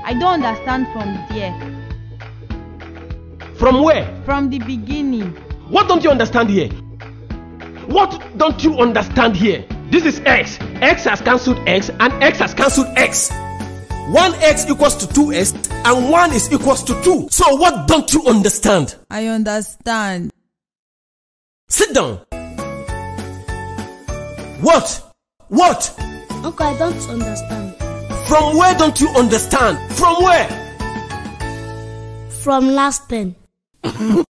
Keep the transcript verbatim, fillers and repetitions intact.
I don't understand from there. From where? From the beginning. What don't you understand here? What don't you understand here? This is x. X has cancelled x and x has cancelled x. one x equals to two x and one is equals to two. So what don't you understand? I understand. Sit down. What? What? Uncle, I don't understand. From where don't you understand? From where? From last pen.